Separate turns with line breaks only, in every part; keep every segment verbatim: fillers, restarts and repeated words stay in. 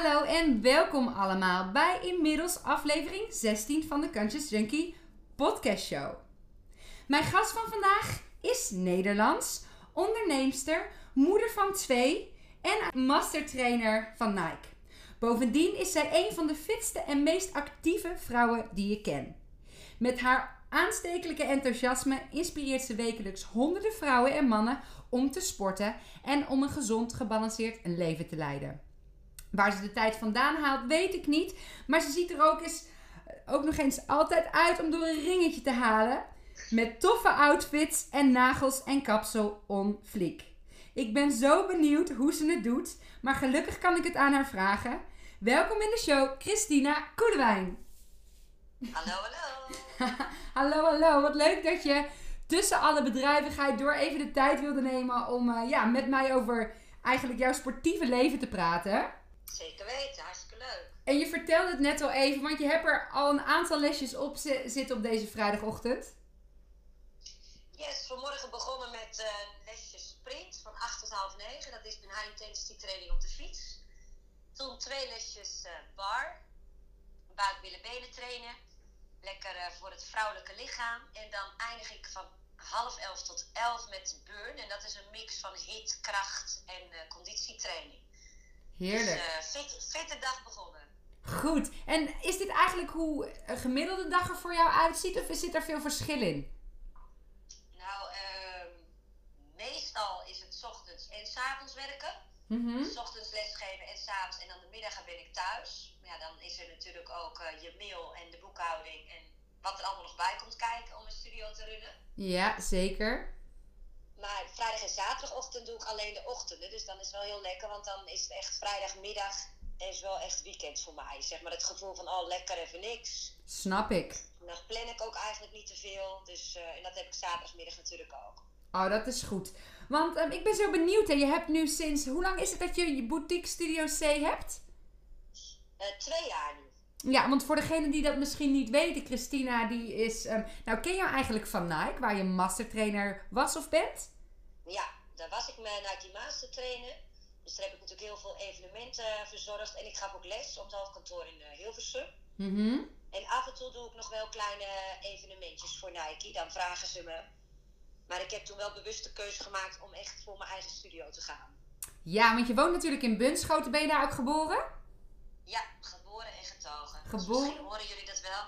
Hallo en welkom allemaal bij inmiddels aflevering zestien van de Conscious Junkie podcast show. Mijn gast van vandaag is Nederlands, onderneemster, moeder van twee en mastertrainer van Nike. Bovendien is zij een van de fitste en meest actieve vrouwen die ik ken. Met haar aanstekelijke enthousiasme inspireert ze wekelijks honderden vrouwen en mannen om te sporten en om een gezond, gebalanceerd leven te leiden. Waar ze de tijd vandaan haalt, weet ik niet. Maar ze ziet er ook, eens, ook nog eens altijd uit om door een ringetje te halen. Met toffe outfits en nagels en kapsel on fleek. Ik ben zo benieuwd hoe ze het doet. Maar gelukkig kan ik het aan haar vragen. Welkom in de show, Christina Koelewijn.
Hallo, hallo.
hallo, hallo. Wat leuk dat je tussen alle bedrijvigheid door even de tijd wilde nemen om uh, ja, met mij over eigenlijk jouw sportieve leven te praten.
Zeker weten, hartstikke leuk.
En je vertelde het net al even, want je hebt er al een aantal lesjes op zitten op deze vrijdagochtend.
Yes, vanmorgen begonnen met uh, lesjes sprint van acht tot half negen. Dat is mijn high intensity training op de fiets. Toen twee lesjes uh, bar, buik, billen, benen trainen. Lekker uh, voor het vrouwelijke lichaam. En dan eindig ik van half elf tot elf met burn. En dat is een mix van hit, kracht en uh, conditietraining.
Heerlijk.
Dus uh, fit, fitte dag begonnen.
Goed. En is dit eigenlijk hoe een gemiddelde dag er voor jou uitziet? Of zit er veel verschil in?
Nou, uh, meestal is het 's ochtends en 's avonds werken.
Mm-hmm.
's Ochtends lesgeven en 's avonds en dan de middagen ben ik thuis. Maar ja, dan is er natuurlijk ook uh, je mail en de boekhouding en wat er allemaal nog bij komt kijken om een studio te runnen.
Ja, zeker.
Maar vrijdag en zaterdagochtend doe ik alleen de ochtenden. Dus dan is het wel heel lekker, want dan is het echt vrijdagmiddag is wel echt weekend voor mij. Zeg maar het gevoel van, oh lekker even niks.
Snap ik.
Dan plan ik ook eigenlijk niet te veel. Dus, uh, en dat heb ik zaterdagmiddag natuurlijk ook.
Oh, dat is goed. Want um, ik ben zo benieuwd. Hè. Je hebt nu sinds, hoe lang is het dat je je boutique Studio C hebt?
Uh, twee jaar nu.
Ja, want voor degenen die dat misschien niet weten, Christina, die is... Um, nou, ken je eigenlijk van Nike, waar je mastertrainer was of bent?
Ja, daar was ik mijn Nike mastertrainer. Dus daar heb ik natuurlijk heel veel evenementen verzorgd. En ik gaf ook les op het hoofdkantoor in uh, Hilversum.
Mm-hmm.
En af en toe doe ik nog wel kleine evenementjes voor Nike. Dan vragen ze me. Maar ik heb toen wel bewust de keuze gemaakt om echt voor mijn eigen studio te gaan.
Ja, want je woont natuurlijk in Bunschoten. Ben je daar ook geboren?
Ja, geboren en getogen.
Geboren.
Dus misschien horen jullie dat wel.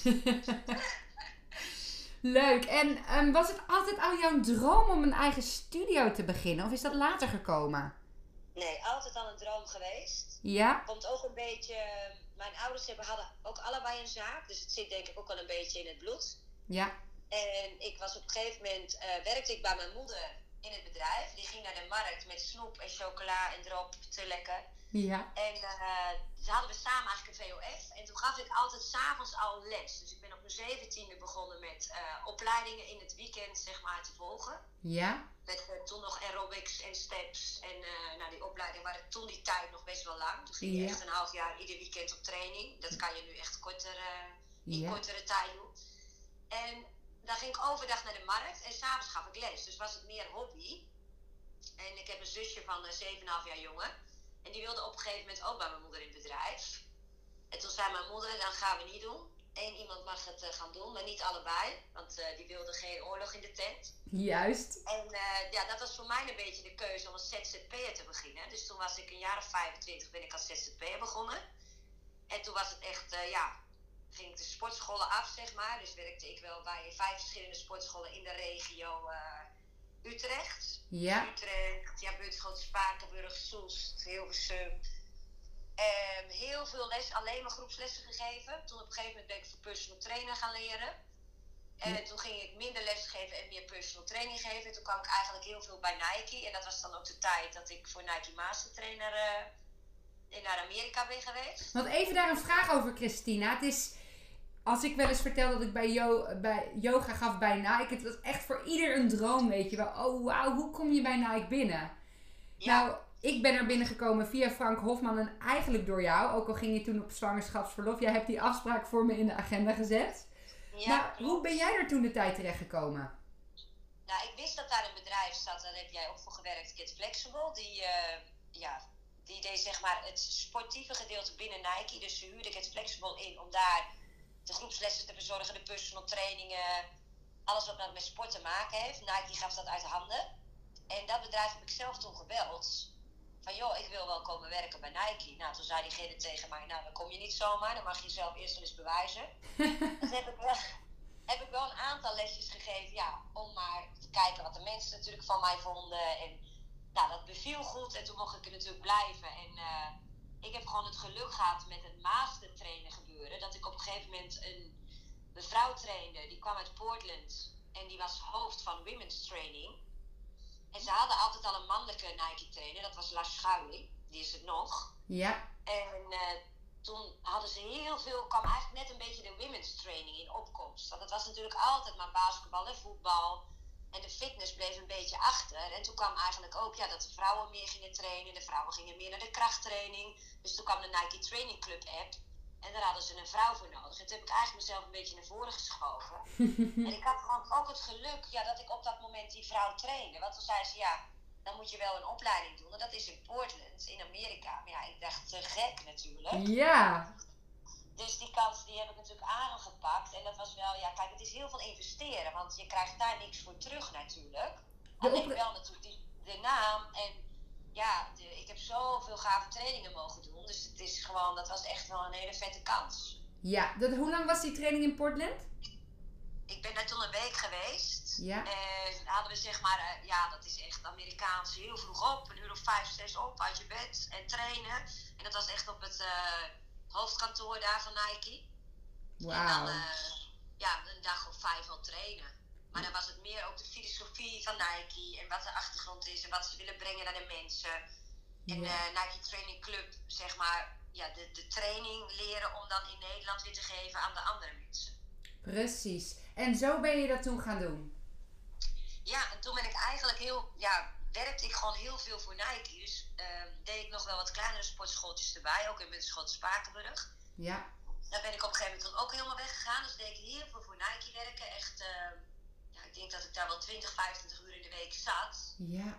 Leuk. En um, was het altijd al jouw droom om een eigen studio te beginnen? Of is dat later gekomen?
Nee, altijd al een droom geweest.
Ja?
Komt ook een beetje... Mijn ouders hebben, hadden ook allebei een zaak. Dus het zit denk ik ook wel een beetje in het bloed.
Ja.
En ik was op een gegeven moment... Uh, werkte ik bij mijn moeder in het bedrijf. Die ging naar de markt met snoep en chocola en drop te lekker.
Ja.
En uh, ze hadden we samen eigenlijk een V O F. En toen gaf ik altijd 's avonds al les. Dus ik ben op mijn zeventiende begonnen met uh, opleidingen in het weekend zeg maar te volgen.
Ja.
Met uh, toen nog aerobics en steps. En uh, nou, die opleidingen waren toen die tijd nog best wel lang. Toen ging je
Ja.
echt een half jaar ieder weekend op training. Dat kan je nu echt korter, uh, in
Ja.
kortere tijd doen. En dan ging ik overdag naar de markt. En 's avonds gaf ik les. Dus was het meer hobby. En ik heb een zusje van uh, zeven komma vijf jaar jongen. En die wilde op een gegeven moment ook bij mijn moeder in het bedrijf. En toen zei mijn moeder, dan gaan we niet doen. Eén iemand mag het uh, gaan doen, maar niet allebei. Want uh, die wilde geen oorlog in de tent.
Juist.
En uh, ja, dat was voor mij een beetje de keuze om als Z Z P'er te beginnen. Dus toen was ik een jaar of vijfentwintig ben ik als Z Z P'er begonnen. En toen was het echt, uh, ja, ging ik de sportscholen af, zeg maar. Dus werkte ik wel bij vijf verschillende sportscholen in de regio uh, Utrecht.
Ja.
Utrecht, ja, Bunschoten, Spakenburg, Soest, Hilversum. Um, heel veel les, alleen maar groepslessen gegeven. Toen op een gegeven moment ben ik voor personal trainer gaan leren. En ja. Toen ging ik minder les geven en meer personal training geven. Toen kwam ik eigenlijk heel veel bij Nike. En dat was dan ook de tijd dat ik voor Nike mastertrainer uh, naar Amerika ben geweest.
Want even daar een vraag over, Christina. Het is, als ik wel eens vertel dat ik bij, yo, bij yoga gaf bij Nike. Het was echt voor ieder een droom, weet je wel. Oh wauw, hoe kom je bij Nike binnen? Ja. Nou, ik ben er binnengekomen via Frank Hofman en eigenlijk door jou. Ook al ging je toen op zwangerschapsverlof. Jij hebt die afspraak voor me in de agenda gezet. Ja, maar hoe ben jij er toen de tijd terechtgekomen?
Nou, ik wist dat daar een bedrijf zat. Daar heb jij ook voor gewerkt, Get Flexible. Die, uh, ja, die deed zeg maar het sportieve gedeelte binnen Nike. Dus ze huurde Get Flexible in om daar de groepslessen te verzorgen, de personal trainingen, alles wat met sport te maken heeft. Nike gaf dat uit handen. En dat bedrijf heb ik zelf toen gebeld. Van joh, ik wil wel komen werken bij Nike. Nou, toen zei diegene tegen mij, nou dan kom je niet zomaar, dan mag je jezelf eerst wel eens bewijzen. Dus heb ik, wel, heb ik wel een aantal lesjes gegeven, ja, om maar te kijken wat de mensen natuurlijk van mij vonden. En nou, dat beviel goed en toen mocht ik er natuurlijk blijven. En uh, ik heb gewoon het geluk gehad met het master trainen gebeuren, dat ik op een gegeven moment een mevrouw trainde, die kwam uit Portland en die was hoofd van women's training. En ze hadden altijd al een mannelijke Nike trainer, dat was Lars Schuiling, die is het nog.
Ja.
En uh, toen hadden ze heel veel, kwam eigenlijk net een beetje de women's training in opkomst. Want het was natuurlijk altijd maar basketbal en voetbal. En de fitness bleef een beetje achter. En toen kwam eigenlijk ook ja, dat de vrouwen meer gingen trainen. De vrouwen gingen meer naar de krachttraining. Dus toen kwam de Nike Training Club app. En daar hadden ze een vrouw voor nodig. En toen heb ik eigenlijk mezelf een beetje naar voren geschoven. En ik had gewoon ook het geluk ja, dat ik op dat moment die vrouw trainde. Want toen zei ze, ja, dan moet je wel een opleiding doen. En dat is in Portland, in Amerika. Maar ja, ik dacht, te gek natuurlijk.
Ja.
Dus die kans die heb ik natuurlijk aangepakt. En dat was wel, ja, kijk, het is heel veel investeren. Want je krijgt daar niks voor terug natuurlijk. Alleen wel natuurlijk die, de naam. En ja, de, ik heb zoveel gave trainingen mogen doen. Dus het is gewoon, dat was echt wel een hele vette kans.
Ja, dat, hoe lang was die training in Portland?
Ik ben daar toen een week geweest.
Ja.
En hadden we zeg maar, uh, ja, dat is echt Amerikaans, heel vroeg op. Een uur of vijf, zes op uit je bed en trainen. En dat was echt op het uh, hoofdkantoor daar van Nike.
Wauw.
En dan, uh, ja, een dag of vijf al trainen. Maar dan was het meer ook de filosofie van Nike en wat de achtergrond is en wat ze willen brengen naar de mensen. En de uh, Nike Training Club, zeg maar, ja, de, de training leren om dan in Nederland weer te geven aan de andere mensen.
Precies. En zo ben je dat toen gaan doen?
Ja, en toen ben ik eigenlijk heel, ja, werkte ik gewoon heel veel voor Nike. Dus uh, deed ik nog wel wat kleinere sportschooltjes erbij, ook in mijn school Spakenburg.
Ja.
Daar ben ik op een gegeven moment ook helemaal weggegaan. Dus deed ik heel veel voor Nike werken. Echt, uh, ja, ik denk dat ik daar wel twintig, vijfentwintig uur in de week zat.
Ja.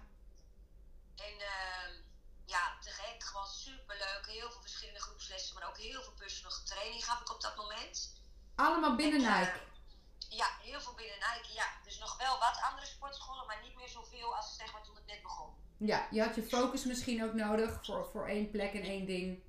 En uh, ja, te gek, gewoon superleuk. Heel veel verschillende groepslessen, maar ook heel veel personal training gaf ik op dat moment.
Allemaal binnen
en, uh,
Nike?
Ja, heel veel binnen Nike, ja. Dus nog wel wat andere sportscholen, maar niet meer zoveel als zeg maar toen het net begon.
Ja, je had je focus misschien ook nodig voor, voor één plek en één ding.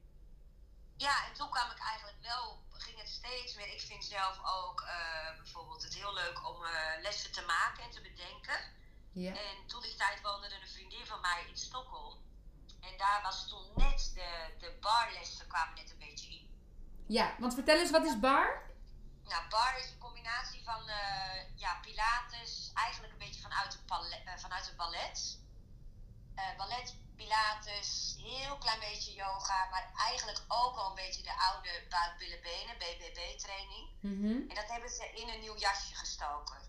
Ja, en toen kwam ik eigenlijk wel, ging het steeds meer. Ik vind zelf ook uh, bijvoorbeeld het heel leuk om uh, lessen te maken en te bedenken.
Ja.
En toen die tijd woonde er een vriendin van mij in Stockholm. En daar was toen net de, de barlessen kwamen net een beetje in.
Ja, want vertel eens, wat is bar?
Nou, bar is een combinatie van uh, ja, pilates, eigenlijk een beetje vanuit het, ballet, uh, vanuit het ballet. Uh, ballet, pilates, heel klein beetje yoga, maar eigenlijk ook al een beetje de oude buik, billen, benen, B B B training.
Mm-hmm.
En dat hebben ze in een nieuw jasje gestoken.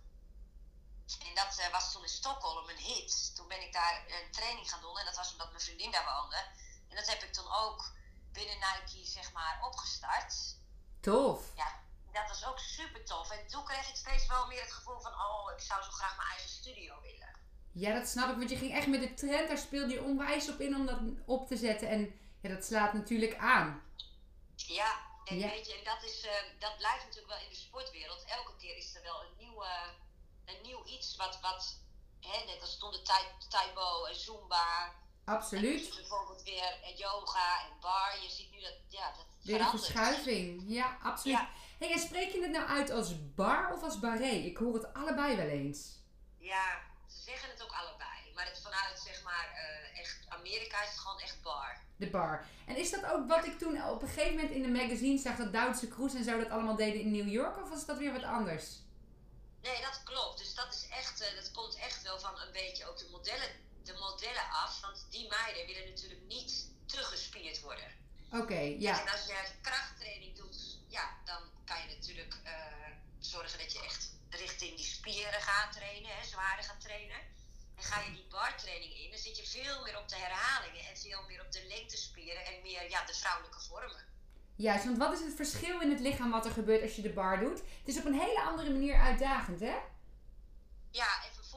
En dat uh, was toen in Stockholm een hit. Toen ben ik daar een training gaan doen en dat was omdat mijn vriendin daar woonde. En dat heb ik toen ook binnen Nike zeg maar opgestart.
Tof.
Ja, dat was ook super tof. En toen kreeg ik steeds wel meer het gevoel van, oh, ik zou zo graag mijn eigen studio willen.
Ja, dat snap ik, want je ging echt met de trend, daar speelde je onwijs op in om dat op te zetten. En ja, dat slaat natuurlijk aan.
Ja, en
ja.
weet je, en dat, is, uh, dat blijft natuurlijk wel in de sportwereld. Elke keer is er wel een nieuw, uh, een nieuw iets wat, wat hè, net als toen de Taekwondo en Zumba.
Absoluut.
En bijvoorbeeld weer en yoga en bar. Je ziet nu dat, ja, dat
weer een verschuiving. Ja, absoluut. Ja. Hey, en spreek je het nou uit als bar of als barret? Ik hoor het allebei wel eens.
Ja, ze zeggen het ook allebei. Maar het vanuit, zeg maar, uh, echt Amerika is het gewoon echt bar.
De bar. En is dat ook wat ik toen op een gegeven moment in de magazine zag, dat Duitse Kroes en zo dat allemaal deden in New York? Of was dat weer wat anders?
Nee, dat klopt. Dus dat is echt, uh, dat komt echt wel van een beetje ook de modellen, de modellen af. Want die meiden willen natuurlijk niet teruggespierd worden.
Oké, okay, ja.
En als je krachttraining doet, ja, dan kan je natuurlijk uh, zorgen dat je echt richting die spieren gaat trainen, hè, zwaarder gaat trainen. En ga je die bartraining in, dan zit je veel meer op de herhalingen en veel meer op de lengtespieren en meer ja, de vrouwelijke vormen.
Juist, want wat is het verschil in het lichaam wat er gebeurt als je de bar doet? Het is op een hele andere manier uitdagend, hè?
Ja, en vervolgens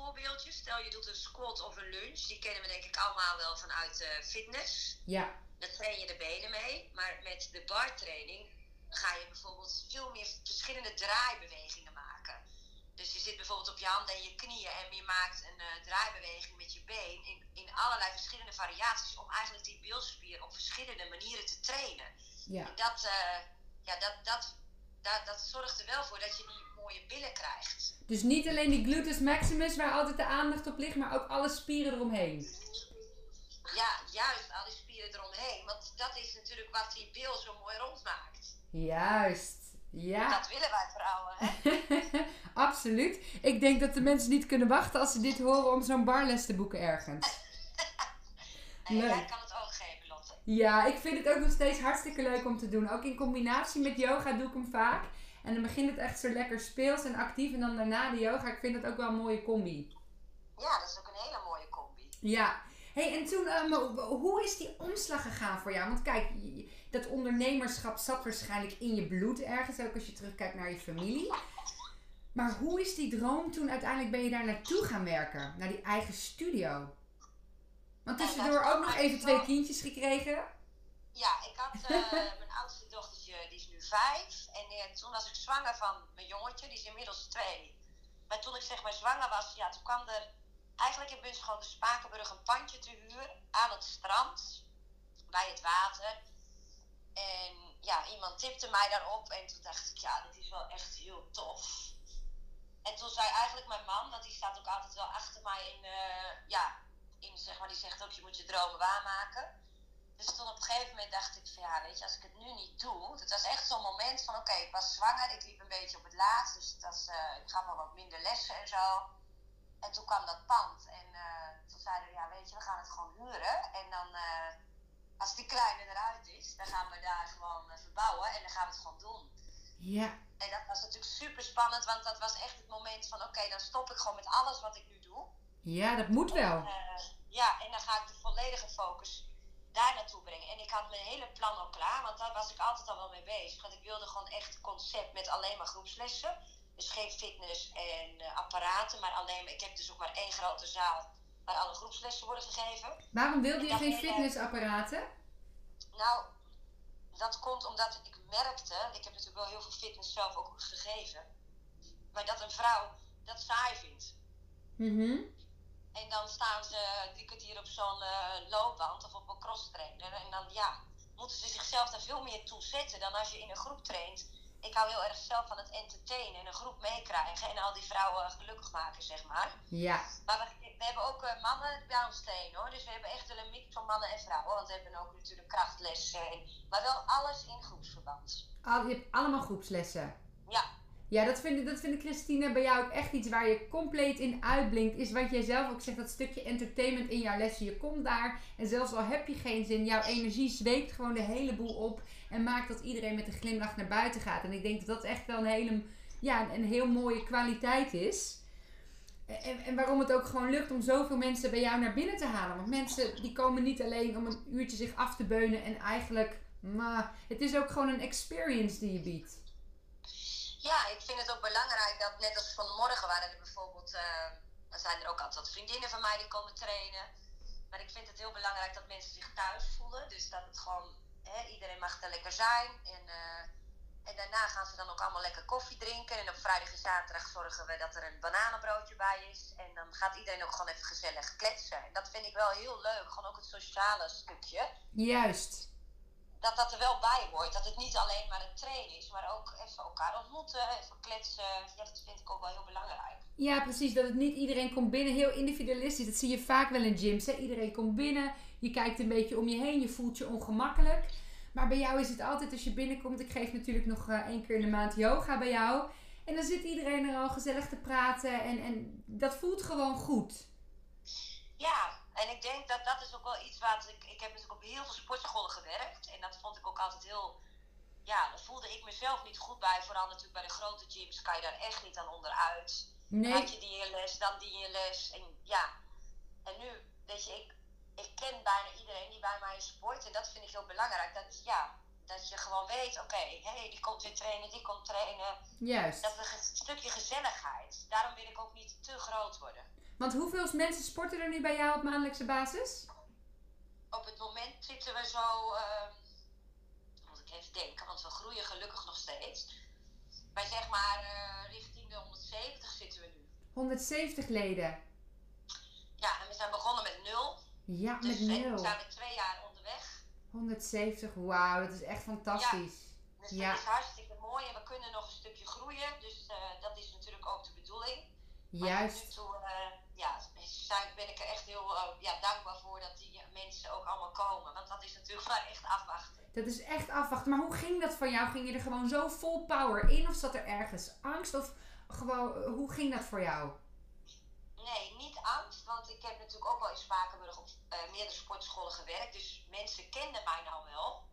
voorbeeldjes. Stel je doet een squat of een lunge. Die kennen we denk ik allemaal wel vanuit uh, fitness.
Ja.
Dan train je de benen mee. Maar met de bartraining ga je bijvoorbeeld veel meer verschillende draaibewegingen maken. Dus je zit bijvoorbeeld op je handen en je knieën en je maakt een uh, draaibeweging met je been in, in allerlei verschillende variaties om eigenlijk die bilspier op verschillende manieren te trainen.
Ja.
En dat, uh, ja, dat, dat, dat, dat zorgt er wel voor dat je die mooie billen krijgt.
Dus niet alleen die gluteus maximus waar altijd de aandacht op ligt, maar ook alle spieren eromheen.
Ja, juist, al die spieren eromheen. Want dat is natuurlijk wat die bil zo mooi rond maakt.
Juist. Ja.
Dat willen wij vrouwen, hè?
Absoluut. Ik denk dat de mensen niet kunnen wachten als ze dit horen om zo'n barles te boeken ergens.
En jij kan het ook geven, Lotte.
Ja, ik vind het ook nog steeds hartstikke leuk om te doen. Ook in combinatie met yoga doe ik hem vaak. En dan begint het echt zo lekker speels en actief. En dan daarna de yoga. Ik vind dat ook wel een mooie combi.
Ja, dat is ook een hele mooie combi.
Ja. Hey, en toen, um, hoe is die omslag gegaan voor jou? Want kijk, dat ondernemerschap zat waarschijnlijk in je bloed ergens. Ook als je terugkijkt naar je familie. Maar hoe is die droom toen uiteindelijk ben je daar naartoe gaan werken? Naar die eigen studio? Want tussendoor ook nog even twee kindjes gekregen.
Ja, ik had uh, mijn oudste dochtertje, die is nu vijf. En uh, toen was ik zwanger van mijn jongetje, die is inmiddels twee. Maar toen ik zeg maar zwanger was, ja, toen kwam er eigenlijk in Bunschoten de Spakenburg een pandje te huur aan het strand. Bij het water. En ja, iemand tipte mij daarop. En toen dacht ik, ja, dit is wel echt heel tof. En toen zei eigenlijk mijn man, want die staat ook altijd wel achter mij in, uh, ja, in, zeg maar, die zegt ook, je moet je dromen waarmaken. Dus toen op een gegeven moment dacht ik van ja, weet je, als ik het nu niet doe. Het was echt zo'n moment van oké, okay, ik was zwanger, ik liep een beetje op het laatst. Dus het was, uh, ik gaf wel wat minder lessen en zo. En toen kwam dat pand en uh, toen zeiden we ja, weet je, we gaan het gewoon huren. En dan, uh, als die kleine eruit is, dan gaan we daar gewoon uh, verbouwen en dan gaan we het gewoon doen.
Ja.
En dat was natuurlijk super spannend, want dat was echt het moment van oké, okay, dan stop ik gewoon met alles wat ik nu doe.
Ja, dat moet wel.
En, uh, ja, en dan ga ik de volledige focus daar naartoe brengen. En ik had mijn hele plan al klaar, want daar was ik altijd al wel mee bezig. Want ik wilde gewoon echt concept met alleen maar groepslessen. Dus geen fitness en uh, apparaten, maar alleen maar, ik heb dus ook maar één grote zaal waar alle groepslessen worden gegeven.
Waarom wilde je geen
hele,
fitnessapparaten?
Nou, dat komt omdat ik merkte, ik heb natuurlijk wel heel veel fitness zelf ook gegeven, maar dat een vrouw dat saai vindt.
Mhm.
En dan staan ze drie kwartier op zo'n uh, loopband of op een crosstrainer. En dan ja, moeten ze zichzelf daar veel meer toe zetten dan als je in een groep traint. Ik hou heel erg zelf van het entertainen en een groep meekrijgen en al die vrouwen gelukkig maken, zeg maar.
Ja.
Maar we, we hebben ook uh, mannen bij ons trainen hoor. Dus we hebben echt wel een mix van mannen en vrouwen. Want we hebben ook natuurlijk krachtlessen. En, maar wel alles in groepsverband.
Al, je hebt allemaal groepslessen.
Ja.
Ja, dat vind, ik, dat vind ik, Christine, bij jou ook echt iets waar je compleet in uitblinkt. Is wat jij zelf ook zegt, dat stukje entertainment in jouw lessen. Je komt daar en zelfs al heb je geen zin, jouw energie zweept gewoon de hele boel op. En maakt dat iedereen met een glimlach naar buiten gaat. En ik denk dat dat echt wel een hele, ja, een heel mooie kwaliteit is. En, en waarom het ook gewoon lukt om zoveel mensen bij jou naar binnen te halen. Want mensen die komen niet alleen om een uurtje zich af te beunen. En eigenlijk, maar het is ook gewoon een experience die je biedt.
Ja, ik vind het ook belangrijk dat net als vanmorgen waren er bijvoorbeeld, uh, dan zijn er ook altijd wat vriendinnen van mij die komen trainen. Maar ik vind het heel belangrijk dat mensen zich thuis voelen. Dus dat het gewoon, hè, iedereen mag er lekker zijn. En, uh, en daarna gaan ze dan ook allemaal lekker koffie drinken. En op vrijdag en zaterdag zorgen we dat er een bananenbroodje bij is. En dan gaat iedereen ook gewoon even gezellig kletsen. En dat vind ik wel heel leuk, gewoon ook het sociale stukje.
Juist.
Dat dat er wel bij hoort. Dat het niet alleen maar een trainen is, maar ook even elkaar ontmoeten, even kletsen. Ja, dat vind ik ook wel heel belangrijk.
Ja, precies. Dat het niet iedereen komt binnen. Heel individualistisch. Dat zie je vaak wel in gyms. Hè? Iedereen komt binnen. Je kijkt een beetje om je heen. Je voelt je ongemakkelijk. Maar bij jou is het altijd als je binnenkomt. Ik geef natuurlijk nog uh, één keer in de maand yoga bij jou. En dan zit iedereen er al gezellig te praten. En, en dat voelt gewoon goed.
Ja, en ik denk dat dat is ook wel iets wat ik... Ik heb natuurlijk op heel veel sportscholen gewerkt. En dat vond ik ook altijd heel... Ja, daar voelde ik mezelf niet goed bij. Vooral natuurlijk bij de grote gyms kan je daar echt niet aan onderuit.
Nee.
Dan had je die les, dan die les. En ja, en nu, weet je, ik, ik ken bijna iedereen die bij mij sport. En dat vind ik heel belangrijk. Dat, ja, dat je gewoon weet, oké, okay, hey, die komt weer trainen, die komt trainen.
Juist.
Dat is een stukje gezelligheid. Daarom wil ik ook niet te groot worden.
Want hoeveel mensen sporten er nu bij jou op maandelijkse basis?
Op het moment zitten we zo, uh, moet ik even denken, want we groeien gelukkig nog steeds. Maar zeg maar uh, richting de honderdzeventig zitten we nu.
honderdzeventig leden.
Ja, en we zijn begonnen met nul.
Ja,
dus
met nul.
We zijn met twee jaar onderweg.
honderdzeventig, wauw, dat is echt fantastisch.
Ja, dus
ja.
dat is hartstikke mooi en we kunnen nog een stukje groeien. Dus uh, dat is natuurlijk ook de bedoeling.
Juist.
Maar tot nu toe uh, ja, zijn, ben ik er echt heel uh, ja, dankbaar voor dat die mensen ook allemaal komen. Want dat is natuurlijk maar echt afwachten.
Dat is echt afwachten. Maar hoe ging dat van jou? Ging je er gewoon zo vol power in? Of zat er ergens angst? Of gewoon, hoe ging dat voor jou?
Nee, niet angst. Want ik heb natuurlijk ook wel in Spakenburg op uh, meerdere sportscholen gewerkt. Dus mensen kenden mij nou wel.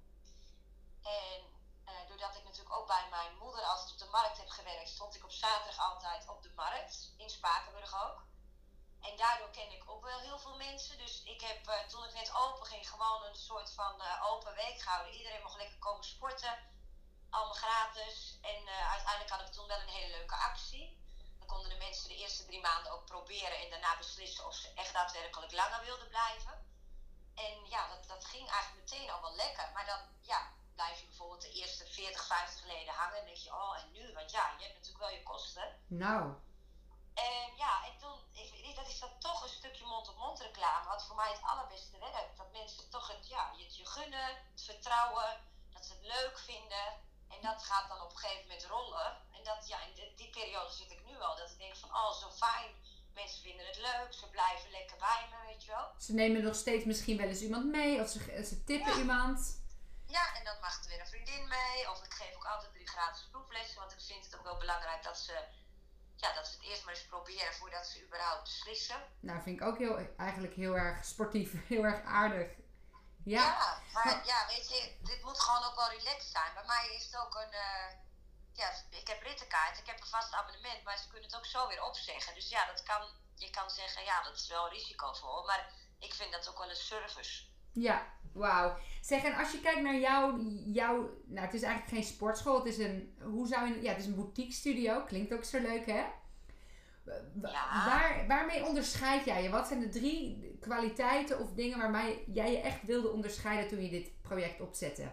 En uh, doordat ik natuurlijk ook bij mijn moeder altijd op de markt heb gewerkt, stond ik op zaterdag altijd op de markt. In Spakenburg ook. En daardoor ken ik ook wel heel veel mensen. Dus ik heb, uh, toen ik net open ging, gewoon een soort van uh, open week gehouden. Iedereen mocht lekker komen sporten. Allemaal gratis. En uh, uiteindelijk had ik toen wel een hele leuke actie. Dan konden de mensen de eerste drie maanden ook proberen. En daarna beslissen of ze echt daadwerkelijk langer wilden blijven. En ja, dat, dat ging eigenlijk meteen al wel lekker. Maar dan ja, blijf je bijvoorbeeld de eerste veertig, vijftig leden hangen. En denk je, oh en nu? Want ja, je hebt natuurlijk wel je kosten.
Nou...
En ja, en toen, ik weet niet, dat is dan toch een stukje mond-op-mond reclame, wat voor mij het allerbeste werkt. Dat mensen toch het, ja, het je gunnen, het vertrouwen, dat ze het leuk vinden. En dat gaat dan op een gegeven moment rollen. En dat, ja, in die, die periode zit ik nu al, dat ik denk van, oh, zo fijn. Mensen vinden het leuk, ze blijven lekker bij me, weet je wel.
Ze nemen nog steeds misschien wel eens iemand mee, of ze, ze tippen
ja.
iemand.
Ja, en dan mag er weer een vriendin mee. Of ik geef ook altijd drie gratis proeflessen, want ik vind het ook wel belangrijk dat ze... Ja, dat ze het eerst maar eens proberen voordat ze überhaupt beslissen.
Nou, vind ik ook heel, eigenlijk heel erg sportief, heel erg aardig. Ja,
ja maar, maar ja, weet je, dit moet gewoon ook wel relaxed zijn. Bij mij is het ook een, uh, ja, ik heb rittenkaart, ik heb een vast abonnement, maar ze kunnen het ook zo weer opzeggen. Dus ja, dat kan, je kan zeggen, ja, dat is wel een risicovol, maar ik vind dat ook wel een service.
Ja, wauw. Zeg, en als je kijkt naar jou, jou, nou het is eigenlijk geen sportschool, het is een, hoe zou je, ja, het is een boutique studio, klinkt ook zo leuk, hè?
Ja.
Waar, waarmee onderscheid jij je? Wat zijn de drie kwaliteiten of dingen waarmee jij je echt wilde onderscheiden toen je dit project opzette?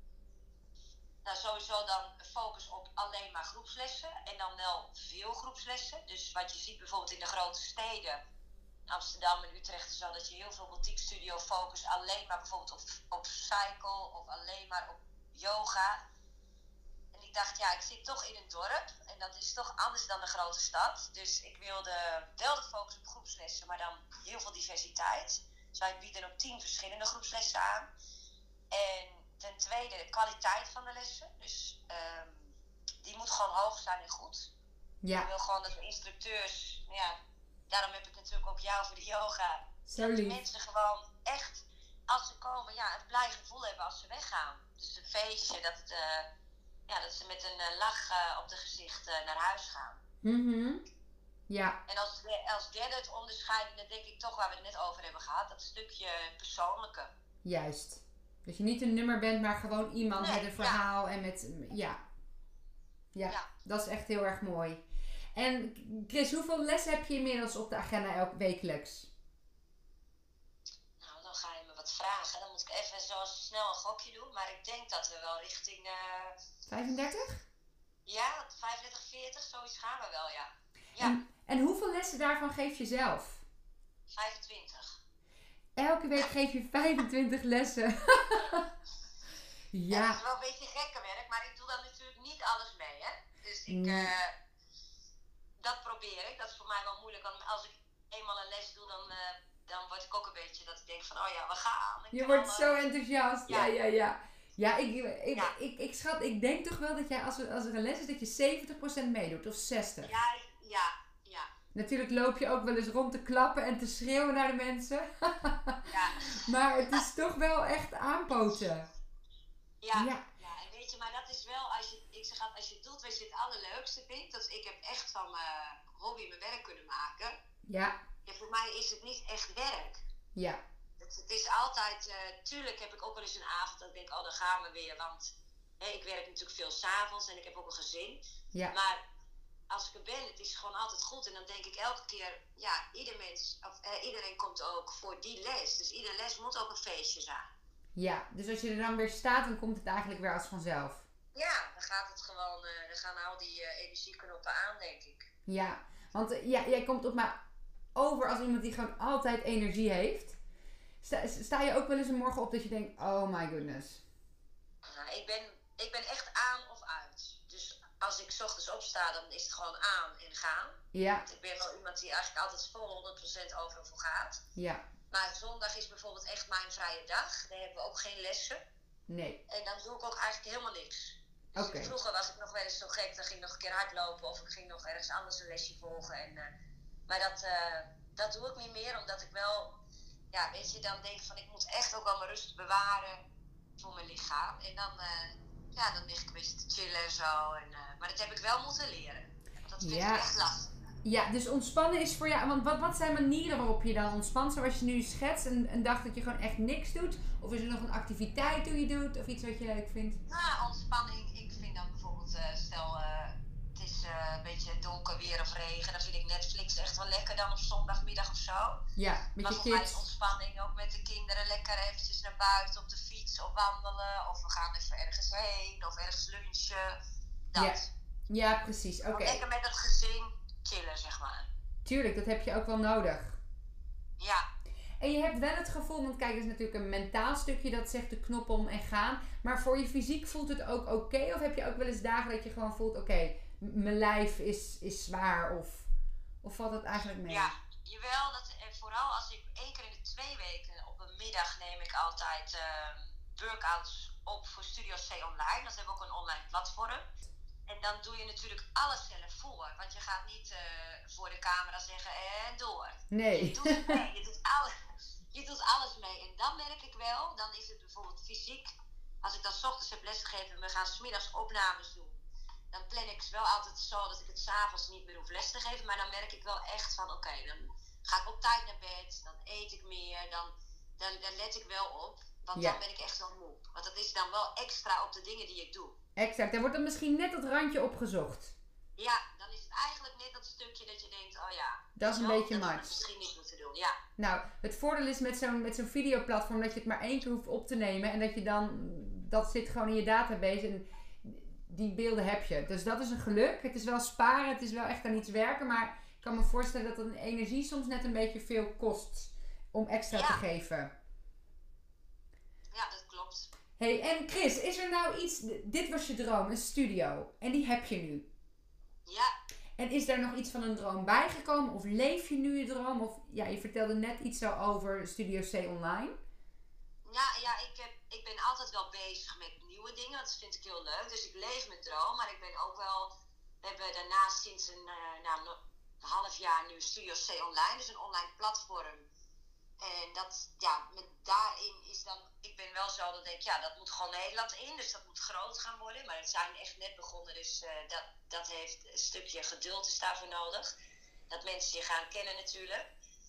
Nou, sowieso dan focus op alleen maar groepslessen en dan wel veel groepslessen. Dus wat je ziet bijvoorbeeld in de grote steden, Amsterdam en Utrecht, is zo dat je heel veel boutique studio focus alleen maar bijvoorbeeld op, op cycle of alleen maar op yoga. En ik dacht, ja, ik zit toch in een dorp en dat is toch anders dan een grote stad. Dus ik wilde wel de focus op groepslessen, maar dan heel veel diversiteit. Dus wij bieden ook tien verschillende groepslessen aan. En ten tweede de kwaliteit van de lessen. Dus um, die moet gewoon hoog zijn en goed.
Ja.
Ik wil gewoon dat de instructeurs, nou ja, daarom heb ik natuurlijk ook jou voor de yoga.
Zo
dat de
lief.
mensen gewoon echt, als ze komen, ja, het blij gevoel hebben als ze weggaan. Dus een feestje, dat, uh, ja, dat ze met een uh, lach uh, op de gezicht uh, naar huis gaan.
Mhm. Ja.
En als, als derde het onderscheidende, denk ik toch waar we het net over hebben gehad, dat stukje persoonlijke.
Juist. Dat je niet een nummer bent, maar gewoon iemand
nee,
met een verhaal
ja.
en met, ja. ja.
Ja.
Dat is echt heel erg mooi. En Chris, hoeveel lessen heb je inmiddels op de agenda elk wekelijks?
Nou, dan ga je me wat vragen. Dan moet ik even zo snel een gokje doen. Maar ik denk dat we wel richting... Uh...
vijfendertig?
Ja, vijfendertig, veertig, zoiets gaan we wel, ja. ja.
En, en hoeveel lessen daarvan geef je zelf?
vijfentwintig.
Elke week geef je vijfentwintig lessen. Ja.
ja. Dat is wel een beetje gekke werk, maar ik doe dan natuurlijk niet alles mee, hè. Dus ik...
Nee.
Uh, dat probeer ik. Dat is voor mij wel moeilijk. Want als ik eenmaal een les doe, dan, uh, dan word ik ook een beetje dat ik denk van, oh ja, we gaan. Ik
je wordt
al,
zo enthousiast. Ja, ja, ja. Ja, ja, ik, ik,
ja.
Ik, ik schat, ik denk toch wel dat jij, als er, als er een les is, dat je zeventig procent meedoet. Of zestig.
Ja, ja, ja.
Natuurlijk loop je ook wel eens rond te klappen en te schreeuwen naar de mensen.
Ja.
Maar het is toch wel echt aanpoten.
Ja.
Ja.
Ja, en weet je, maar dat is wel, als je, ik zeg altijd, als je het doet wat je het allerleukste vindt. Dus ik heb echt van mijn hobby mijn werk kunnen maken.
Ja.
Ja, voor mij is het niet echt werk.
Ja.
Het, het is altijd, uh, tuurlijk heb ik ook wel eens een avond dat ik denk, oh dan gaan we weer. Want Hè, ik werk natuurlijk veel 's avonds en ik heb ook een gezin.
Ja.
Maar als ik er ben, het is gewoon altijd goed. En dan denk ik elke keer, ja, ieder mens, of, eh, iedereen komt ook voor die les. Dus iedere les moet ook een feestje zijn.
Ja, dus als je er dan weer staat, dan komt het eigenlijk weer als vanzelf.
Ja, dan gaat het gewoon, uh, dan gaan al die uh, energieknoppen aan, denk ik.
Ja, want uh, ja, jij komt op mij over als iemand die gewoon altijd energie heeft. Sta, sta je ook wel eens een morgen op dat je denkt, oh my goodness.
Nou, ik ben, ik ben echt aan of uit. Dus als ik 's ochtends opsta, dan is het gewoon aan en gaan.
Ja.
Want ik ben wel iemand die eigenlijk altijd vol honderd procent overal voor gaat.
Ja.
Maar zondag is bijvoorbeeld echt mijn vrije dag. Daar hebben we ook geen lessen.
Nee.
En dan doe ik ook eigenlijk helemaal niks. Dus
okay.
Vroeger was ik nog wel eens zo gek, dan ging ik nog een keer hardlopen of ik ging nog ergens anders een lesje volgen. En, uh, maar dat, uh, dat doe ik niet meer, omdat ik wel, ja, weet je, dan denk van ik moet echt ook wel mijn rust bewaren voor mijn lichaam. En dan, uh, ja, dan lig ik een beetje te chillen en zo. En, uh, maar dat heb ik wel moeten leren. Dat vind
ja.
ik echt lastig.
Ja, dus ontspannen is voor jou, want wat, wat zijn manieren waarop je dan ontspant? Zoals je nu schetst, een, een dag dat je gewoon echt niks doet? Of is er nog een activiteit die je doet? Of iets wat je leuk vindt?
Nou, ontspanning, ik vind dan bijvoorbeeld, uh, stel uh, het is uh, een beetje donker weer of regen, dan vind ik Netflix echt wel lekker dan op zondagmiddag of zo.
Ja, met
maar
je
voor mij
kids.
is ontspanning ook met de kinderen lekker eventjes naar buiten op de fiets of wandelen. Of we gaan even ergens heen of ergens lunchen. Dat.
Ja, ja precies. Oké. Okay.
Lekker met het gezin chillen, zeg maar.
Tuurlijk, dat heb je ook wel nodig.
Ja.
En je hebt wel het gevoel, want kijk, dat is natuurlijk een mentaal stukje dat zegt de knop om en gaan. Maar voor je fysiek voelt het ook oké? Okay? Of heb je ook wel eens dagen dat je gewoon voelt, oké, okay, mijn lijf is, is zwaar of, of valt het eigenlijk mee?
Ja, jawel. Dat, en vooral als ik één keer in de twee weken op een middag neem ik altijd uh, workouts op voor Studio C Online. Dat hebben we ook een online platform. En dan doe je natuurlijk alles zelf voor. Want je gaat niet uh, voor de camera zeggen en door.
Nee.
Je doet het mee. Je doet, alles, je doet alles mee. En dan merk ik wel, dan is het bijvoorbeeld fysiek. Als ik dan 's ochtends heb lesgegeven en we gaan 's middags opnames doen. Dan plan ik wel altijd zo dat ik het 's avonds niet meer hoef les te geven. Maar dan merk ik wel echt van oké, okay, dan ga ik op tijd naar bed. Dan eet ik meer. Dan, dan, dan let ik wel op. Want ja. dan ben ik echt wel moe. Want dat is dan wel extra op de dingen die ik doe.
Exact, daar wordt dan misschien net dat randje opgezocht.
Ja, dan is het eigenlijk net dat stukje dat je denkt, oh ja.
Dat is een
zo,
beetje
dat
much.
Dat misschien niet moeten doen, ja.
Nou, het voordeel is met zo'n, met zo'n videoplatform dat je het maar één keer hoeft op te nemen. En dat je dan, dat zit gewoon in je database en die beelden heb je. Dus dat is een geluk. Het is wel sparen, het is wel echt aan iets werken. Maar ik kan me voorstellen dat een energie soms net een beetje veel kost om extra ja. te geven.
Ja, dat klopt.
Hey, en Chris, is er nou iets, dit was je droom, een studio. En die heb je nu.
Ja.
En is daar nog iets van een droom bijgekomen? Of leef je nu je droom? Of ja, je vertelde net iets zo over Studio C Online.
Ja, ja ik, heb, ik ben altijd wel bezig met nieuwe dingen. Dat vind ik heel leuk. Dus ik leef mijn droom. Maar ik ben ook wel... We hebben daarnaast sinds een, uh, nou, een half jaar nu Studio C Online. Dus een online platform. En dat, ja, met daarin is dan... Ik ben wel zo, dat denk ik, ja, dat moet gewoon Nederland in. Dus dat moet groot gaan worden. Maar het zijn echt net begonnen. Dus uh, dat, dat heeft een stukje geduld is daarvoor nodig. Dat mensen je gaan kennen natuurlijk.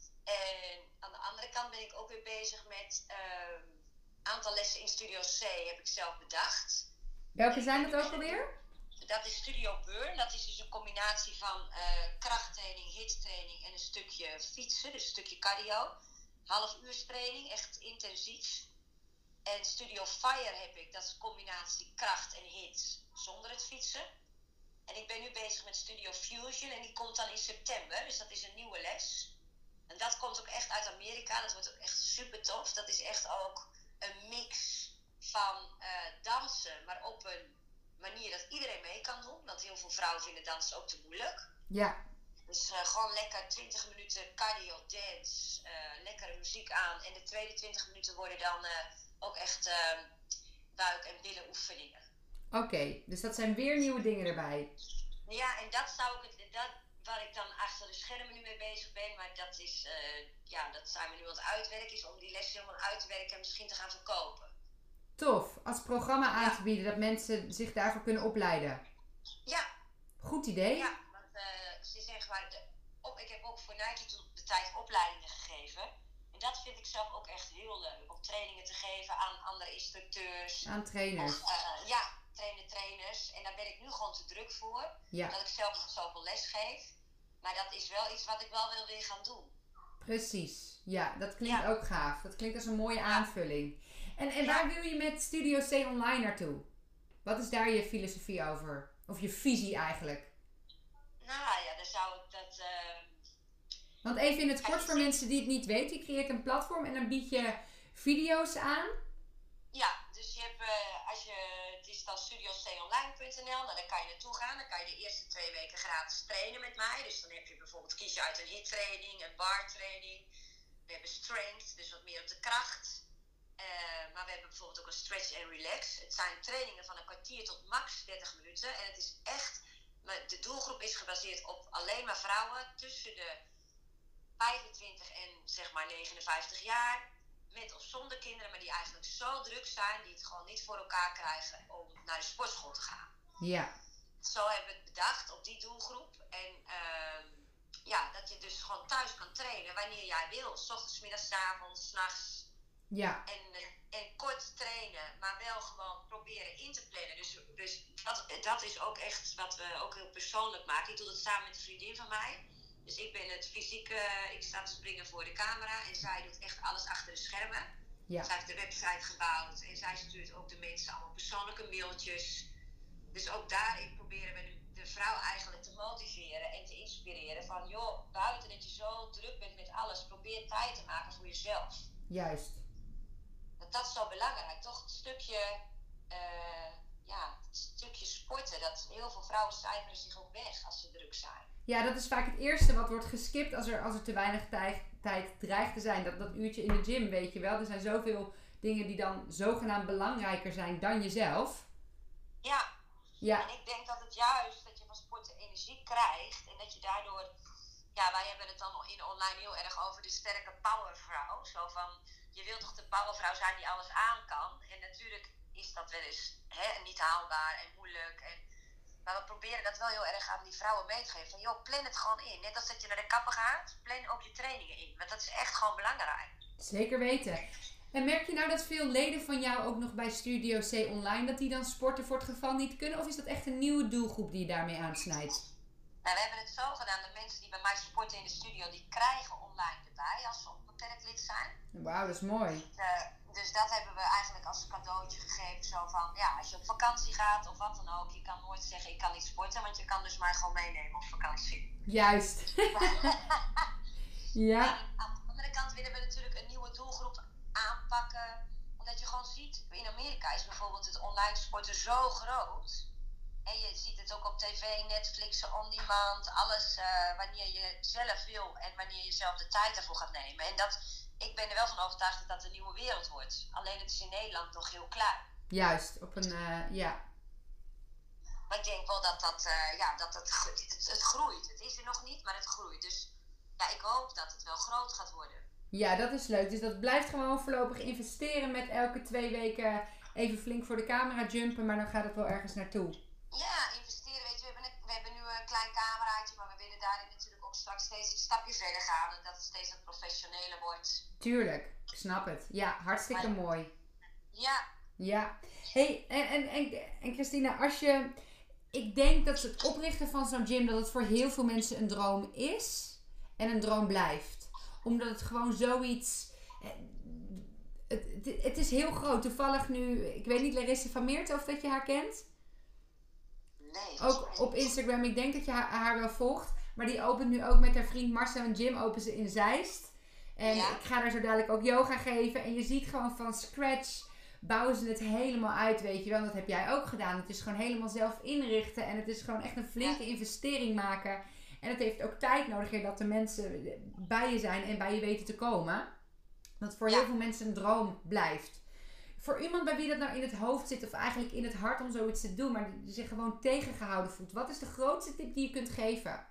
En aan de andere kant ben ik ook weer bezig met... Een uh, aantal lessen in Studio C heb ik zelf bedacht.
Welke zijn dat ook alweer?
Dat is Studio Burn. Dat is dus een combinatie van uh, krachttraining, hittraining en een stukje fietsen. Dus een stukje cardio. Half uur training, echt intensief. En Studio Fire heb ik, dat is een combinatie kracht en hit zonder het fietsen. En ik ben nu bezig met Studio Fusion en die komt dan in september. Dus dat is een nieuwe les. En dat komt ook echt uit Amerika. Dat wordt ook echt super tof. Dat is echt ook een mix van uh, dansen, maar op een manier dat iedereen mee kan doen. Want heel veel vrouwen vinden dansen ook te moeilijk.
Ja.
Dus uh, gewoon lekker twintig minuten cardio, dance, uh, lekkere muziek aan. En de tweede twintig minuten worden dan uh, ook echt uh, buik- en billenoefeningen.
Oké, okay, dus dat zijn weer nieuwe dingen erbij.
Ja, en dat zou ik, dat, waar ik dan achter de schermen nu mee bezig ben, maar dat is, uh, ja, dat zijn we nu aan het uitwerken, is om die les helemaal uit te werken en misschien te gaan verkopen.
Tof, als programma aan
ja.
te bieden, dat mensen zich daarvoor kunnen opleiden.
Ja.
Goed idee.
Ja, want uh, ze zeggen maar, de, op, ik heb ook voor Nike toen de tijd opleidingen gegeven. En dat vind ik zelf ook echt heel leuk, om trainingen te geven aan andere instructeurs.
Aan trainers.
Of, uh, ja, trainen trainers. En daar ben ik nu gewoon te druk voor.
Ja.
Dat ik zelf nog zoveel les geef. Maar dat is wel iets wat ik wel wil weer gaan doen.
Precies. Ja, dat klinkt
Ja.
ook gaaf. Dat klinkt als een mooie
Ja.
aanvulling. En, en
Ja.
waar wil je met Studio C Online naartoe? Wat is daar je filosofie over? Of je visie eigenlijk?
Nou ja, dan zou ik dat... Uh...
Want even in het kort voor mensen die het niet weten. Je creëert een platform en dan bied je video's aan.
Ja, dus je hebt, uh, als je, het is dan studio c online punt n l, nou, daar kan je naartoe gaan. Dan kan je de eerste twee weken gratis trainen met mij. Dus dan heb je bijvoorbeeld, kies je uit een hit training, een bar training. We hebben strength, dus wat meer op de kracht. Uh, maar we hebben bijvoorbeeld ook een stretch en relax. Het zijn trainingen van een kwartier tot max dertig minuten. En het is echt, de doelgroep is gebaseerd op alleen maar vrouwen tussen de vijfentwintig en zeg maar negenenvijftig jaar. Met of zonder kinderen, maar die eigenlijk zo druk zijn, die het gewoon niet voor elkaar krijgen om naar de sportschool te gaan.
Ja.
Zo hebben we het bedacht op die doelgroep. En uh, ja, dat je dus gewoon thuis kan trainen wanneer jij wil. 's Ochtends, 's middags, 's avonds, 's nachts.
Ja.
En, en kort trainen, maar wel gewoon proberen in te plannen. Dus, dus dat, dat is ook echt wat we ook heel persoonlijk maken. Ik doe dat samen met een vriendin van mij. Dus ik ben het fysieke, ik sta te springen voor de camera. En zij doet echt alles achter de schermen.
Ja.
Zij heeft de website gebouwd. En zij stuurt ook de mensen allemaal persoonlijke mailtjes. Dus ook daarin proberen we de vrouw eigenlijk te motiveren en te inspireren. Van joh, buiten dat je zo druk bent met alles, probeer tijd te maken voor jezelf.
Juist.
Dat, dat is zo belangrijk, toch? Het stukje, uh, ja, het stukje sporten. Dat heel veel vrouwen cijferen zich ook weg als ze druk zijn.
Ja, dat is vaak het eerste wat wordt geskipt als er, als er te weinig tijd, tijd dreigt te zijn. Dat, dat uurtje in de gym, weet je wel. Er zijn zoveel dingen die dan zogenaamd belangrijker zijn dan jezelf.
Ja. Ja. En ik denk dat het juist dat je van sporten energie krijgt. En dat je daardoor... Ja, wij hebben het dan in online heel erg over de sterke powervrouw. Zo van, je wilt toch de powervrouw zijn die alles aan kan. En natuurlijk is dat wel eens hè, niet haalbaar en moeilijk. En, maar we proberen dat wel heel erg aan die vrouwen mee te geven. Van joh, plan het gewoon in. Net als dat je naar de kapper gaat, plan ook je trainingen in. Want dat is echt gewoon belangrijk.
Zeker weten. En merk je nou dat veel leden van jou ook nog bij Studio C Online, dat die dan sporten voor het geval niet kunnen? Of is dat echt een nieuwe doelgroep die je daarmee aansnijdt?
Nou, we hebben het zo gedaan. De mensen die bij mij sporten in de studio, die krijgen online erbij als ze onbeperkt lid zijn.
Wauw, dat is mooi.
Uh, dus dat hebben we eigenlijk als cadeautje gegeven. Zo van, ja, als je op vakantie gaat of wat dan ook. Je kan nooit zeggen, ik kan niet sporten. Want je kan dus maar gewoon meenemen op vakantie.
Juist. Ja.
En aan de andere kant willen we natuurlijk een nieuwe doelgroep aanpakken. Omdat je gewoon ziet, in Amerika is bijvoorbeeld het online sporten zo groot. En je ziet het ook op tv, Netflix, on demand, alles uh, wanneer je zelf wil en wanneer je zelf de tijd ervoor gaat nemen. En dat, ik ben er wel van overtuigd dat dat een nieuwe wereld wordt. Alleen het is in Nederland nog heel klein.
Juist, op een, uh, ja.
Maar ik denk wel dat dat, uh, ja, dat het, het, het groeit. Het is er nog niet, maar het groeit. Dus ja, ik hoop dat het wel groot gaat worden.
Ja, dat is leuk. Dus dat blijft gewoon voorlopig investeren met elke twee weken even flink voor de camera jumpen, maar dan gaat het wel ergens naartoe.
Ja, investeren, weet je, we hebben, een, we hebben nu een klein cameraatje, maar we willen daarin natuurlijk ook straks steeds een stapje verder gaan en dat het steeds wat professioneler wordt.
Tuurlijk, ik snap het. Ja, hartstikke maar, mooi.
Ja.
Ja. Hey, en, en, en, en Christina, als je, ik denk dat het oprichten van zo'n gym, dat het voor heel veel mensen een droom is en een droom blijft. Omdat het gewoon zoiets, het, het, het is heel groot. Toevallig nu, ik weet niet, Larissa van Meerten, of dat je haar kent?
Nee,
ook op Instagram, ik denk dat je haar, haar wel volgt. Maar die opent nu ook met haar vriend Marcel een gym, openen ze in Zeist. En ja. Ik ga daar zo dadelijk ook yoga geven. En je ziet gewoon van scratch bouwen ze het helemaal uit, weet je wel. Dat heb jij ook gedaan. Het is gewoon helemaal zelf inrichten. En het is gewoon echt een flinke ja. investering maken. En het heeft ook tijd nodig dat de mensen bij je zijn en bij je weten te komen. Dat voor ja. heel veel mensen een droom blijft. Voor iemand bij wie dat nou in het hoofd zit of eigenlijk in het hart om zoiets te doen, maar die zich gewoon tegengehouden voelt. Wat is de grootste tip die je kunt geven?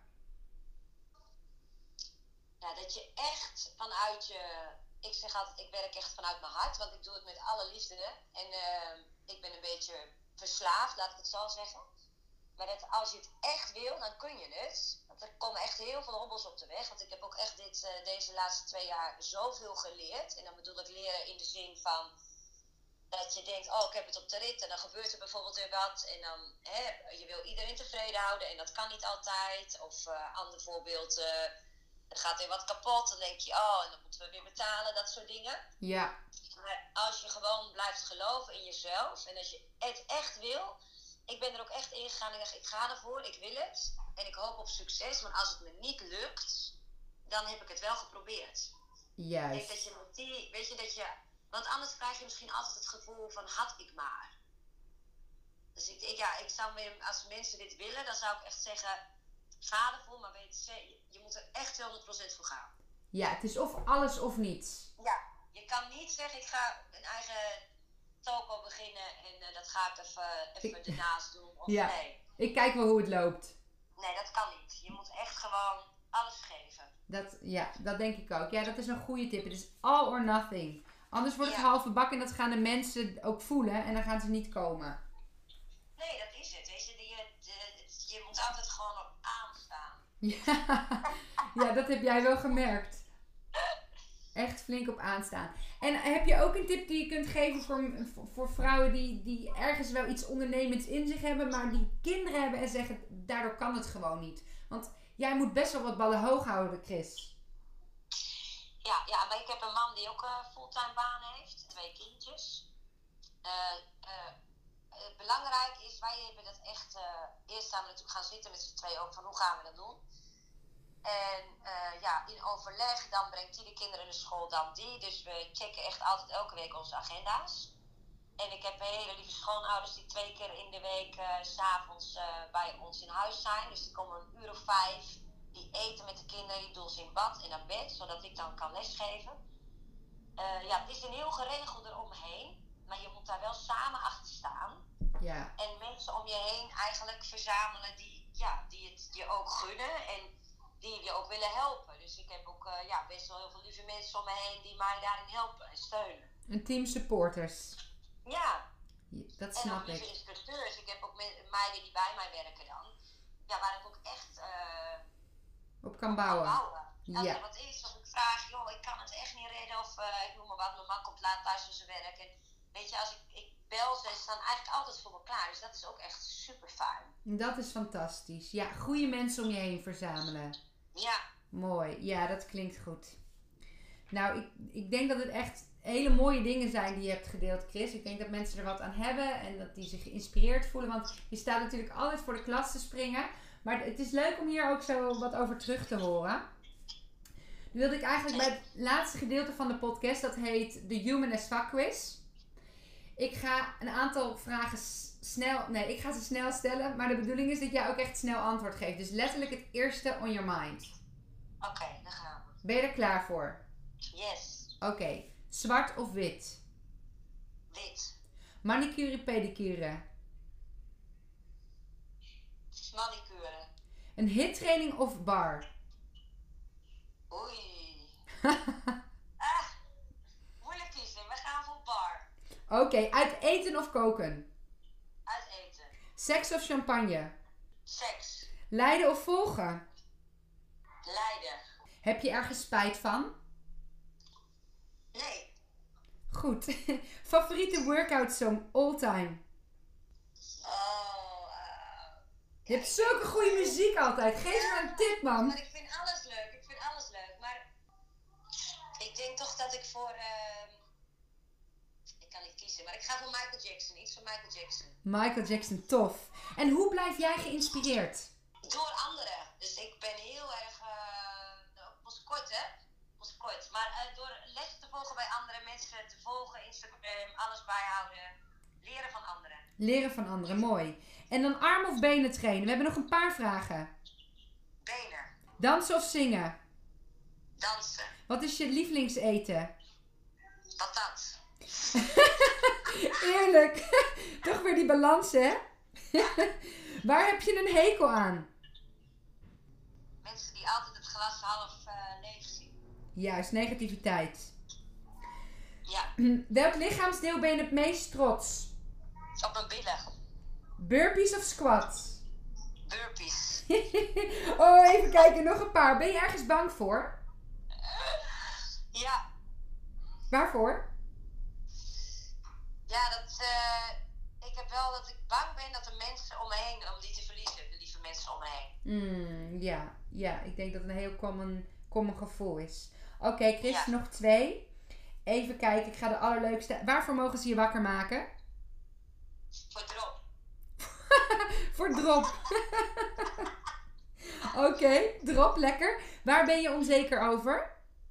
Ja, dat je echt vanuit je... Ik zeg altijd, ik werk echt vanuit mijn hart, want ik doe het met alle liefde. En uh, ik ben een beetje verslaafd, laat ik het zo zeggen. Maar dat als je het echt wil, dan kun je het. Want er komen echt heel veel hobbels op de weg. Want ik heb ook echt dit, uh, deze laatste twee jaar zoveel geleerd. En dan bedoel ik leren in de zin van... Dat je denkt, oh, ik heb het op de rit en dan gebeurt er bijvoorbeeld weer wat. En dan, hè, je wil iedereen tevreden houden en dat kan niet altijd. Of uh, ander voorbeeld, uh, er gaat weer wat kapot. Dan denk je, oh, en dan moeten we weer betalen, dat soort dingen.
Ja.
Maar als je gewoon blijft geloven in jezelf en als je het echt wil. Ik ben er ook echt in gegaan en ik dacht, ik ga ervoor, ik wil het. En ik hoop op succes, maar als het me niet lukt, dan heb ik het wel geprobeerd.
Juist.
Ik denk dat je met die, weet je, dat je... Want anders krijg je misschien altijd het gevoel van, had ik maar. Dus ik, ik, ja, ik zou meer, als mensen dit willen, dan zou ik echt zeggen, ga ervoor, maar weet je, je moet er echt tweehonderd procent voor gaan.
Ja, het is of alles of niets.
Ja, je kan niet zeggen, ik ga een eigen toko beginnen en uh, dat ga ik even, even ik, ernaast doen. Of
ja,
nee.
Ik kijk wel hoe het loopt.
Nee, dat kan niet. Je moet echt gewoon alles geven.
Dat, ja, dat denk ik ook. Ja, dat is een goede tip. Het is all or nothing. Anders wordt het
ja.
halve bak en dat gaan de mensen ook voelen en dan gaan ze niet komen.
Nee, dat is het. Weet je, je, je, je moet altijd gewoon op aanstaan.
Ja. Ja, dat heb jij wel gemerkt. Echt flink op aanstaan. En heb je ook een tip die je kunt geven voor, voor vrouwen die, die ergens wel iets ondernemends in zich hebben, maar die kinderen hebben en zeggen, daardoor kan het gewoon niet. Want jij moet best wel wat ballen hoog houden, Chris.
Ja, ja, maar ik heb een man die ook een fulltime baan heeft. Twee kindjes. Uh, uh, uh, belangrijk is, wij hebben dat echt... Uh, eerst zijn we natuurlijk gaan zitten met z'n tweeën ook van hoe gaan we dat doen. En uh, ja, in overleg, dan brengt hij de kinderen naar school, dan die. Dus we checken echt altijd elke week onze agenda's. En ik heb hele lieve schoonouders die twee keer in de week uh, 's avonds uh, bij ons in huis zijn. Dus die komen een uur of vijf. Die eten met de kinderen, die doen ze in bad en naar bed, zodat ik dan kan lesgeven. Uh, ja, het is een heel geregeld eromheen, maar je moet daar wel samen achter staan.
Ja.
En mensen om je heen eigenlijk verzamelen die, ja, die het je ook gunnen en die je ook willen helpen. Dus ik heb ook uh, ja, best wel heel veel lieve mensen om me heen die mij daarin helpen en steunen.
Een team supporters.
Ja.
Dat snap ik.
En ook lieve instructeurs. Ik heb ook meiden die bij mij werken dan. Ja, waar ik ook echt... Uh,
op kan bouwen.
Kan bouwen. Als
ja.
er wat is, of ik vraag, joh, ik kan het echt niet redden, of uh, ik noem maar wat, mijn man komt laat thuis van zijn werk. En weet je, als ik, ik bel ze, ze staan eigenlijk altijd voor me klaar. Dus dat is ook echt super fijn.
Dat is fantastisch. Ja, goede mensen om je heen verzamelen.
Ja.
Mooi. Ja, dat klinkt goed. Nou, ik, ik denk dat het echt hele mooie dingen zijn die je hebt gedeeld, Chris. Ik denk dat mensen er wat aan hebben en dat die zich geïnspireerd voelen. Want je staat natuurlijk altijd voor de klas te springen. Maar het is leuk om hier ook zo wat over terug te horen. Nu wilde ik eigenlijk bij het laatste gedeelte van de podcast, dat heet de Human as Fuck Quiz. Ik ga een aantal vragen snel, nee, ik ga ze snel stellen. Maar de bedoeling is dat jij ook echt snel antwoord geeft. Dus letterlijk het eerste on your mind.
Oké, okay, dan gaan we.
Ben je er klaar voor?
Yes.
Oké, okay. Zwart of wit?
Wit.
Manicure, pedicure?
Manicure.
Een hittraining of bar?
Oei. ah, moeilijk kiezen. We gaan voor bar.
Oké, okay. Uit eten of koken?
Uit eten.
Seks of champagne?
Seks.
Leiden of volgen?
Leiden.
Heb je ergens spijt van?
Nee.
Goed. Favoriete workout song all time?
Oh, uh,
je hebt zulke goede muziek altijd. Geef
ja,
me een tip, man.
Maar ik vind alles leuk. Ik vind alles leuk. Maar ik denk toch dat ik voor... Uh, ik kan niet kiezen, maar ik ga voor Michael Jackson. Iets voor Michael Jackson.
Michael Jackson, tof. En hoe blijf jij geïnspireerd?
Door anderen. Dus ik ben heel erg... Uh, was kort, hè? Was kort. Maar uh, door lessen te volgen bij andere mensen, te volgen, Instagram, alles bijhouden. Leren van anderen.
Leren van anderen, mooi. En dan arm of benen trainen. We hebben nog een paar vragen.
Benen.
Dansen of zingen?
Dansen.
Wat is je lievelingseten?
Patat.
Eerlijk. Toch weer die balans, hè? Waar heb je een hekel aan?
Mensen die altijd het glas half uh, leeg zien.
Juist, negativiteit.
Ja.
Welk lichaamsdeel ben je het meest trots?
Op mijn billen.
Burpees of squats?
Burpees.
Oh, even kijken, nog een paar. Ben je ergens bang voor?
Ja.
Waarvoor?
Ja, Ja, dat, uh, ik heb wel dat ik bang ben dat de mensen om me heen, om die te verliezen, de lieve mensen om me heen.
Mm, ja, ja, ik denk dat het een heel common, common gevoel is. Oké, okay, Chris,
ja.
nog twee. Even kijken, ik ga de allerleukste. Waarvoor mogen ze je wakker maken?
Voor drop.
Voor drop. Oké, okay, drop, lekker. Waar ben je onzeker over?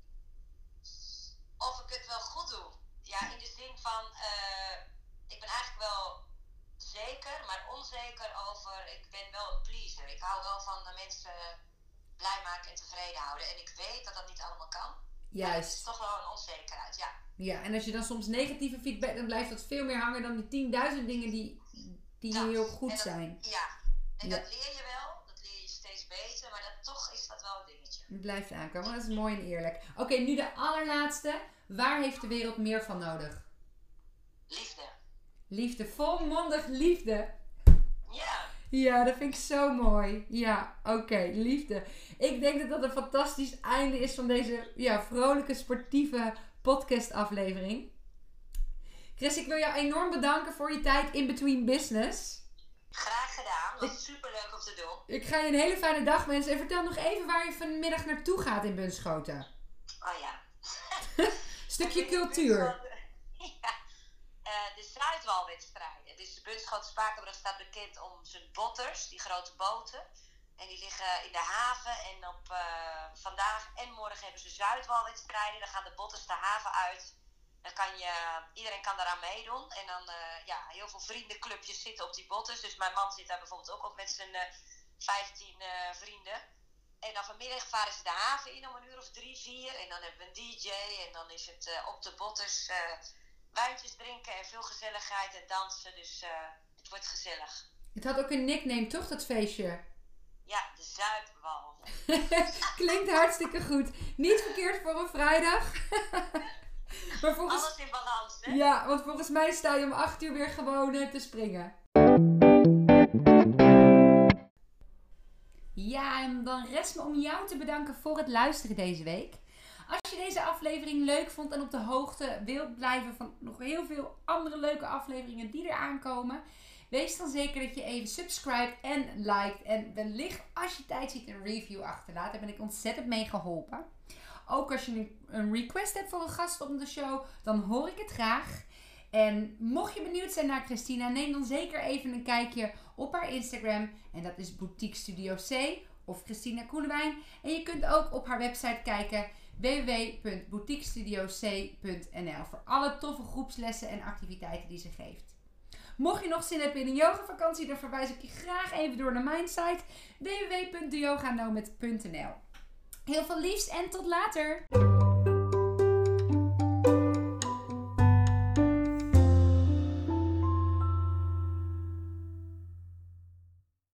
Of ik het wel goed doe. Ja, in de zin van, uh, ik ben eigenlijk wel zeker, maar onzeker over, ik ben wel een pleaser. Ik hou wel van de mensen blij maken en tevreden houden. En ik weet dat dat niet allemaal kan.
Juist.
Het is toch wel een onzekerheid, ja.
Ja, en als je dan soms negatieve feedback, dan blijft dat veel meer hangen dan die tienduizend dingen die, die dat, heel goed
dat,
zijn.
Ja, en
ja.
dat leer je wel. Dat leer je steeds beter, maar dat, toch is dat wel een dingetje.
Het blijft aankomen, dat is mooi en eerlijk. Oké, okay, nu de allerlaatste. Waar heeft de wereld meer van nodig?
Liefde.
Liefde, volmondig liefde.
Ja.
Ja, dat vind ik zo mooi. Ja, oké, okay, liefde. Ik denk dat dat een fantastisch einde is van deze ja, vrolijke, sportieve podcastaflevering. Chris, ik wil jou enorm bedanken voor je tijd in between business.
Graag gedaan, dat was super leuk om te doen.
Ik ga je een hele fijne dag wensen. En vertel nog even waar je vanmiddag naartoe gaat in Bunschoten.
Oh ja.
Stukje cultuur.
Ja, uh, de Zuidwalwedstrijden. Dus de Bunschoten Spakenburg staat bekend om zijn botters, die grote boten. En die liggen in de haven. En op uh, vandaag en morgen hebben ze Zuidwalwedstrijden. Dan gaan de botters de haven uit. Dan kan je, iedereen kan daaraan meedoen. En dan, uh, ja, heel veel vriendenclubjes zitten op die botters. Dus mijn man zit daar bijvoorbeeld ook op met zijn uh, vijftien uh, vrienden. En dan vanmiddag varen ze de haven in om een uur of drie, vier. En dan hebben we een D J. En dan is het uh, op de botters uh, wijntjes drinken en veel gezelligheid en dansen. Dus uh, het wordt gezellig.
Het had ook een nickname, toch, dat feestje?
Ja, de Zuidwal.
Klinkt hartstikke goed. Niet verkeerd voor een vrijdag. Maar volgens...
Alles in balans, hè?
Ja, want volgens mij sta je om acht uur weer gewoon uh, te springen. Ja, en dan rest me om jou te bedanken voor het luisteren deze week. Als je deze aflevering leuk vond en op de hoogte wilt blijven van nog heel veel andere leuke afleveringen die er aankomen, wees dan zeker dat je even subscribe en liked. En wellicht als je tijd ziet een review achterlaat. Daar ben ik ontzettend mee geholpen. Ook als je een request hebt voor een gast op de show, dan hoor ik het graag. En mocht je benieuwd zijn naar Christina, neem dan zeker even een kijkje op haar Instagram. En dat is Boutique Studio C of Christina Koelewijn. En je kunt ook op haar website kijken w w w punt boutique studio c punt n l voor alle toffe groepslessen en activiteiten die ze geeft. Mocht je nog zin hebben in een yogavakantie, dan verwijs ik je graag even door naar mijn site w w w punt de yoga nomad punt n l. Heel veel liefs en tot later!